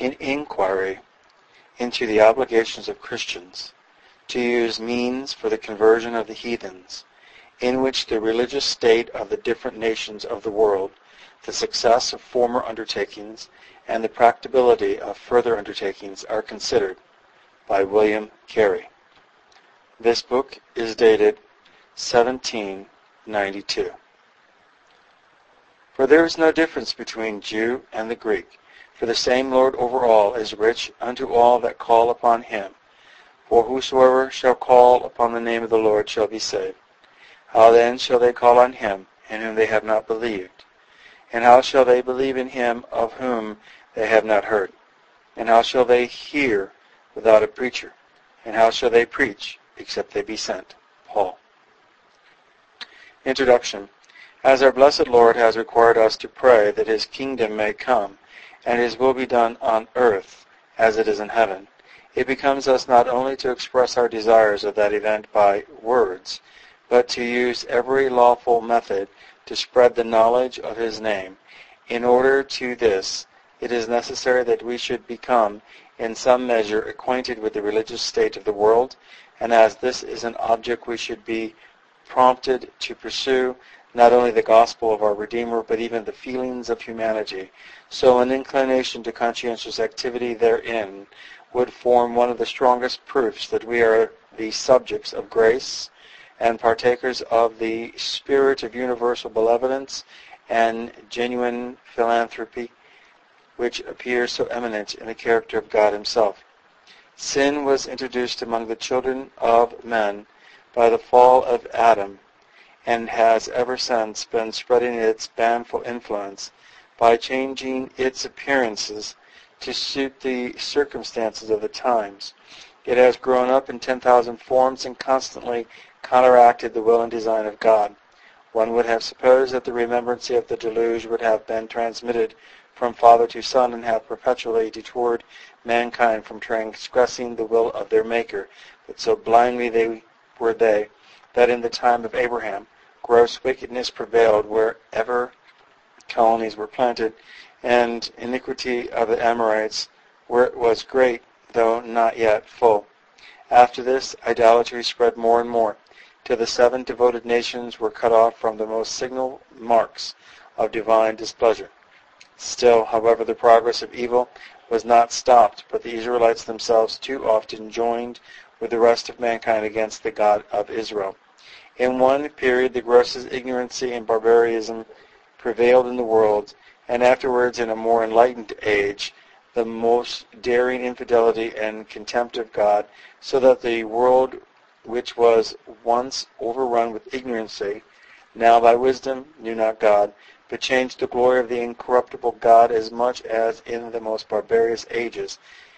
in inquiry into the obligations of Christians to use means for the conversion of the heathens, in which the religious state of the different nations of the world, the success of former undertakings, and the practicability of further undertakings are considered, by William Carey. This book is dated 1792. For there is no difference between Jew and the Greek, for the same Lord over all is rich unto all that call upon him. For whosoever shall call upon the name of the Lord shall be saved. How then shall they call on him in whom they have not believed? And how shall they believe in him of whom they have not heard? And how shall they hear without a preacher? And how shall they preach except they be sent? Paul. Introduction. As our blessed Lord has required us to pray that his kingdom may come, and his will be done on earth as it is in heaven, it becomes us not only to express our desires of that event by words, but to use every lawful method to spread the knowledge of his name. In order to this, it is necessary that we should become, in some measure, acquainted with the religious state of the world, and as this is an object we should be prompted to pursue, not only the gospel of our Redeemer, but even the feelings of humanity. So an inclination to conscientious activity therein would form one of the strongest proofs that we are the subjects of grace and partakers of the spirit of universal benevolence and genuine philanthropy, which appears so eminent in the character of God himself. Sin was introduced among the children of men by the fall of Adam, and has ever since been spreading its baneful influence by changing its appearances to suit the circumstances of the times. It has grown up in 10,000 forms and constantly counteracted the will and design of God. One would have supposed that the remembrancy of the deluge would have been transmitted from father to son and have perpetually detoured mankind from transgressing the will of their Maker, but so blindly were they that in the time of Abraham gross wickedness prevailed wherever colonies were planted, and iniquity of the Amorites where it was great, though not yet full. After this, idolatry spread more and more, till the 7 devoted nations were cut off from the most signal marks of divine displeasure. Still, however, the progress of evil was not stopped, but the Israelites themselves too often joined with the rest of mankind against the God of Israel. In one period, the grossest ignorancy and barbarism prevailed in the world, and afterwards, in a more enlightened age, the most daring infidelity and contempt of God, so that the world, which was once overrun with ignorancy, now by wisdom knew not God, but changed the glory of the incorruptible God as much as in the most barbarous ages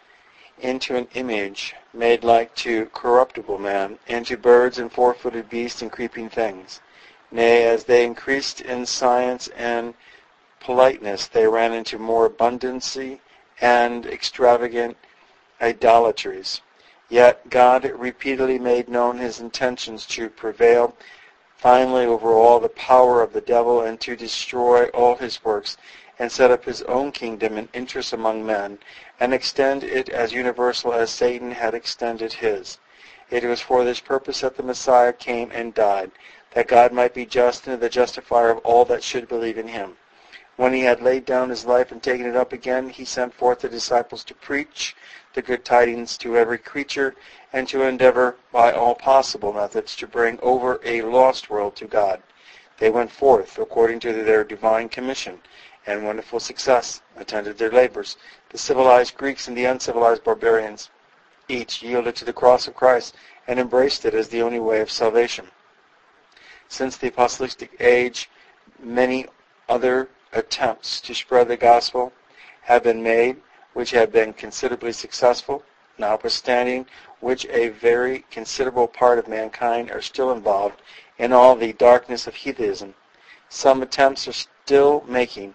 into an image made like to corruptible man, and to birds and four-footed beasts and creeping things. Nay, as they increased in science and politeness, they ran into more abundancy and extravagant idolatries. Yet God repeatedly made known his intentions to prevail finally over all the power of the devil and to destroy all his works and set up his own kingdom and interests among men and extend it as universal as Satan had extended his. It was for this purpose that the Messiah came and died, that God might be just and the justifier of all that should believe in him. When he had laid down his life and taken it up again, he sent forth the disciples to preach the good tidings to every creature and to endeavor by all possible methods to bring over a lost world to God. They went forth according to their divine commission, and wonderful success attended their labors. The civilized Greeks and the uncivilized barbarians each yielded to the cross of Christ and embraced it as the only way of salvation. Since the apostolic age, many other attempts to spread the gospel have been made, which have been considerably successful, notwithstanding which a very considerable part of mankind are still involved in all the darkness of heathenism. Some attempts are still making,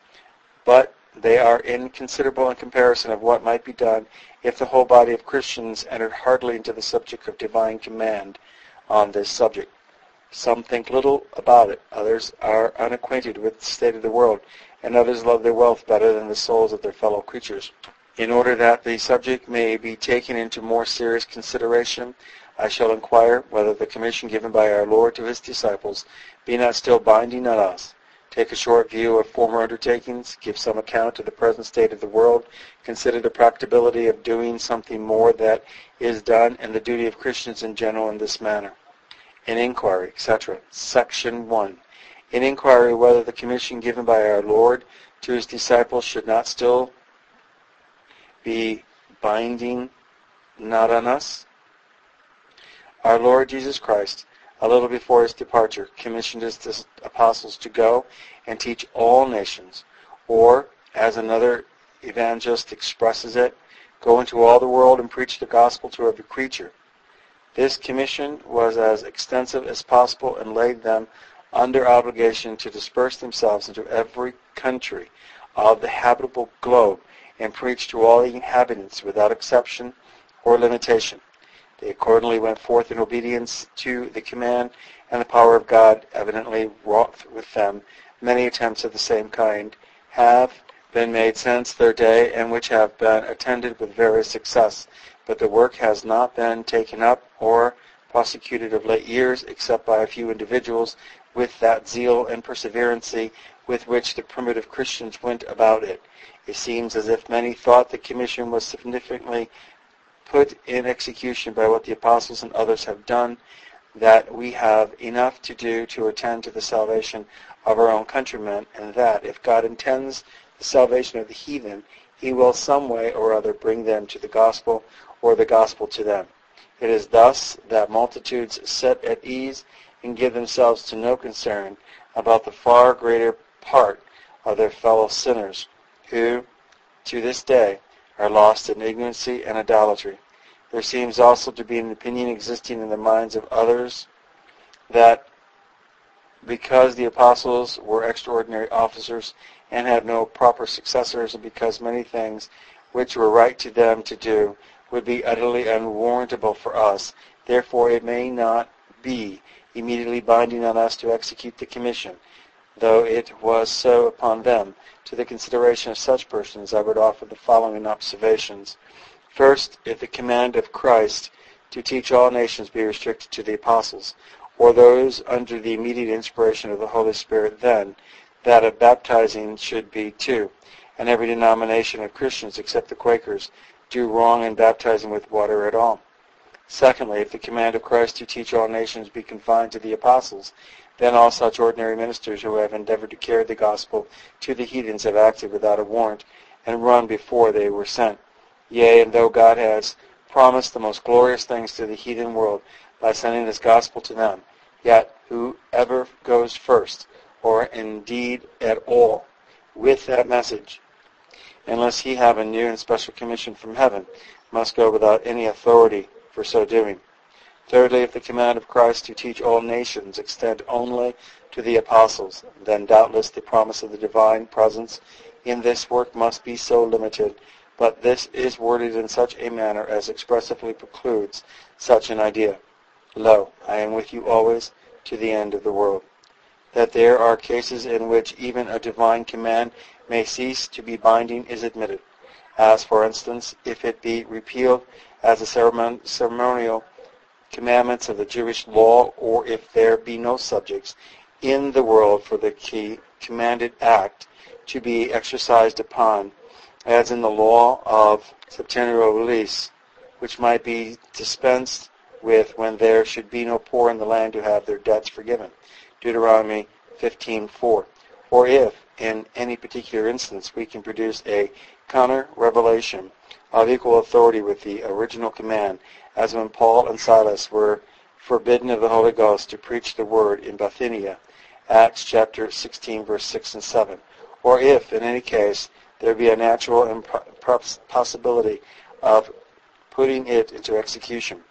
but they are inconsiderable in comparison of what might be done if the whole body of Christians entered heartily into the subject of divine command on this subject. Some think little about it, others are unacquainted with the state of the world, and others love their wealth better than the souls of their fellow creatures. In order that the subject may be taken into more serious consideration, I shall inquire whether the commission given by our Lord to his disciples be not still binding on us. Take a short view of former undertakings, give some account of the present state of the world, consider the practicability of doing something more that is done, and the duty of Christians in general in this manner. An inquiry, etc. Section 1. An inquiry whether the commission given by our Lord to his disciples should not still be binding not on us. Our Lord Jesus Christ, a little before his departure, commissioned his apostles to go and teach all nations, or, as another evangelist expresses it, go into all the world and preach the gospel to every creature. This commission was as extensive as possible and laid them under obligation to disperse themselves into every country of the habitable globe and preach to all the inhabitants without exception or limitation. They accordingly went forth in obedience to the command, and the power of God evidently wrought with them. Many attempts of the same kind have been made since their day, and which have been attended with various success, but the work has not been taken up or prosecuted of late years, except by a few individuals, with that zeal and perseverancy with which the primitive Christians went about it. It seems as if many thought the commission was significantly put in execution by what the apostles and others have done, that we have enough to do to attend to the salvation of our own countrymen, and that if God intends the salvation of the heathen, he will some way or other bring them to the gospel, or the gospel to them. It is thus that multitudes sit at ease and give themselves to no concern about the far greater part of their fellow sinners, who, to this day, are lost in ignorancy and idolatry. There seems also to be an opinion existing in the minds of others that because the apostles were extraordinary officers and had no proper successors, and because many things which were right to them to do would be utterly unwarrantable for us, therefore it may not be immediately binding on us to execute the commission, though it was so upon them. To the consideration of such persons I would offer the following observations. First, if the command of Christ to teach all nations be restricted to the apostles, or those under the immediate inspiration of the Holy Spirit, then that of baptizing should be too, and every denomination of Christians except the Quakers do wrong in baptizing with water at all. Secondly, if the command of Christ to teach all nations be confined to the apostles, then all such ordinary ministers who have endeavored to carry the gospel to the heathens have acted without a warrant and run before they were sent. Yea, and though God has promised the most glorious things to the heathen world by sending his gospel to them, yet whoever goes first, or indeed at all, with that message, unless he have a new and special commission from heaven, must go without any authority for so doing. Thirdly, if the command of Christ to teach all nations extend only to the apostles, then doubtless the promise of the divine presence in this work must be so limited, but this is worded in such a manner as expressively precludes such an idea. Lo, I am with you always to the end of the world. That there are cases in which even a divine command may cease to be binding is admitted, as, for instance, if it be repealed as the ceremonial commandments of the Jewish law, or if there be no subjects in the world for the commanded act to be exercised upon, as in the law of septennial release, which might be dispensed with when there should be no poor in the land to have their debts forgiven. Deuteronomy 15:4. Or if, in any particular instance, we can produce a counter-revelation of equal authority with the original command, as when Paul and Silas were forbidden of the Holy Ghost to preach the word in Bithynia, Acts chapter 16, verse 6 and 7. Or if, in any case, there be a natural possibility of putting it into execution.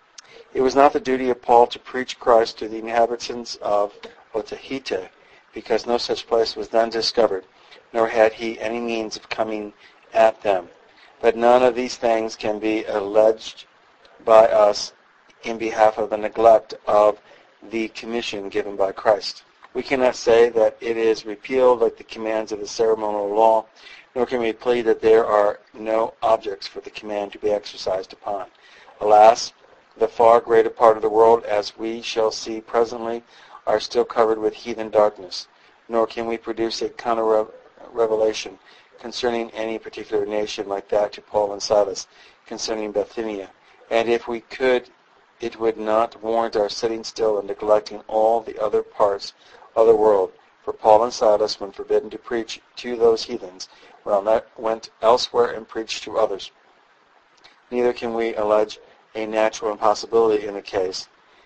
It was not the duty of Paul to preach Christ to the inhabitants of Otaheite, because no such place was then discovered, nor had he any means of coming at them. But none of these things can be alleged by us in behalf of the neglect of the commission given by Christ. We cannot say that it is repealed like the commands of the ceremonial law, nor can we plead that there are no objects for the command to be exercised upon. Alas, the far greater part of the world, as we shall see presently, are still covered with heathen darkness, nor can we produce a counter-revelation concerning any particular nation like that to Paul and Silas concerning Bithynia. And if we could, it would not warrant our sitting still and neglecting all the other parts of the world. For Paul and Silas, when forbidden to preach to those heathens, went elsewhere and preached to others. Neither can we allege a natural impossibility in the case.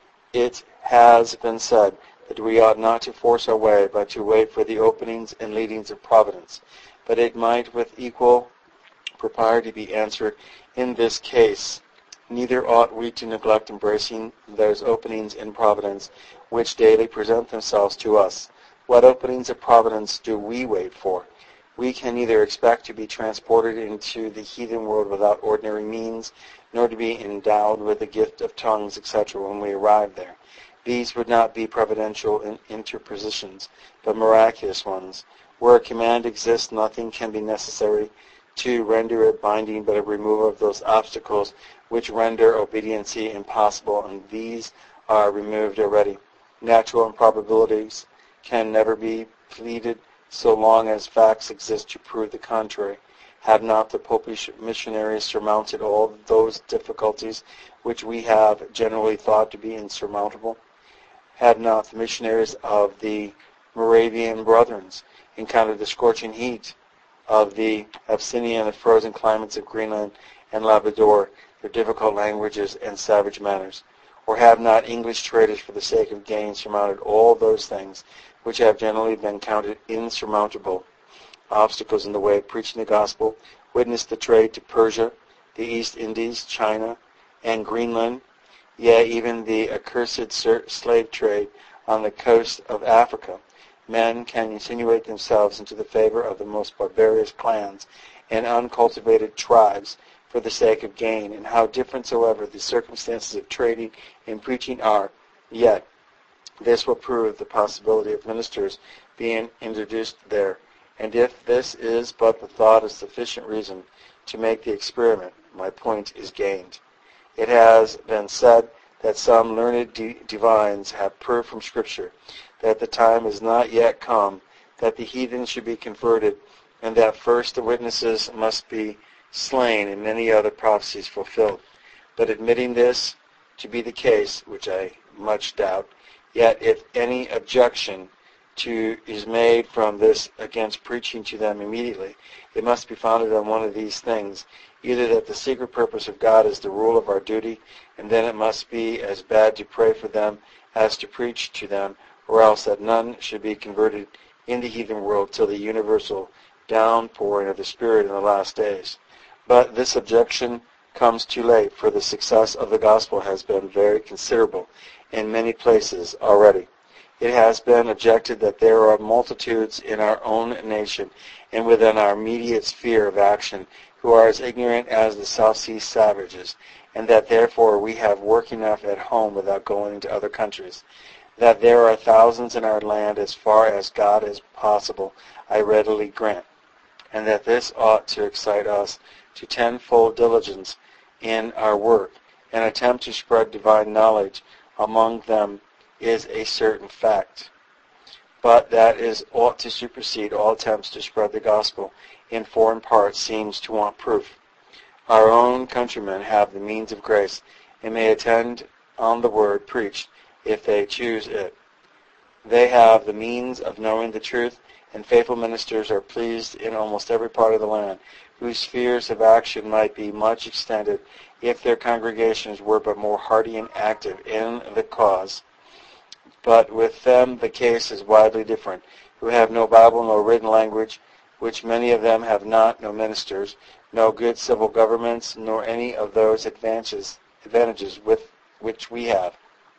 It has been said that we ought not to force our way, but to wait for the openings and leadings of providence. But it might with equal propriety be answered in this case, neither ought we to neglect embracing those openings in providence which daily present themselves to us. What openings of providence do we wait for? We can neither expect to be transported into the heathen world without ordinary means, nor to be endowed with the gift of tongues, etc., when we arrive there. These would not be providential interpositions, but miraculous ones. Where a command exists, nothing can be necessary to render it binding but a removal of those obstacles which render obediency impossible, and these are removed already. Natural improbabilities can never be pleaded so long as facts exist to prove the contrary. Have not the popish missionaries surmounted all those difficulties which we have generally thought to be insurmountable? Had not the missionaries of the Moravian Brethren encountered the scorching heat of the Abyssinia and the frozen climates of Greenland and Labrador, their difficult languages and savage manners? Or have not English traders for the sake of gain surmounted all those things which have generally been counted insurmountable obstacles in the way of preaching the gospel, witnessed the trade to Persia, the East Indies, China, and Greenland, yea, even the accursed slave trade on the coast of Africa? Men can insinuate themselves into the favor of the most barbarous clans and uncultivated tribes for the sake of gain, and how different soever the circumstances of trading and preaching are, yet this will prove the possibility of ministers being introduced there. And if this is but the thought of sufficient reason to make the experiment, my point is gained. It has been said that some learned divines have proved from Scripture that the time is not yet come that the heathen should be converted, and that first the witnesses must be slain and many other prophecies fulfilled. But admitting this to be the case, which I much doubt, yet if any objection is made from this against preaching to them immediately, it must be founded on one of these things: either that the secret purpose of God is the rule of our duty, and then it must be as bad to pray for them as to preach to them, or else that none should be converted in the heathen world till the universal downpouring of the Spirit in the last days. But this objection comes too late, for the success of the gospel has been very considerable in many places already. It has been objected that there are multitudes in our own nation and within our immediate sphere of action who are as ignorant as the South Sea savages, and that therefore we have work enough at home without going into other countries. That there are thousands in our land as far as God is possible, I readily grant, and that this ought to excite us to tenfold diligence in our work, and attempt to spread divine knowledge among them is a certain fact. But that is ought to supersede all attempts to spread the gospel in foreign parts seems to want proof. Our own countrymen have the means of grace, and may attend on the word preached if they choose it. They have the means of knowing the truth, and faithful ministers are pleased in almost every part of the land, whose spheres of action might be much extended if their congregations were but more hearty and active in the cause. But with them the case is widely different, who have no Bible, no written language, which many of them have not, no ministers, no good civil governments, nor any of those advantages with which we have.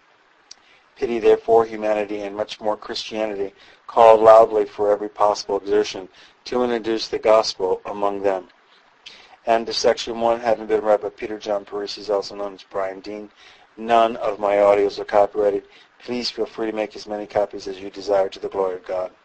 Pity therefore humanity, and much more Christianity, called loudly for every possible exertion to introduce the gospel among them. And section 1 having been read by Peter John Parisi, also known as Brian Dean. None of my audios are copyrighted. Please feel free to make as many copies as you desire to the glory of God.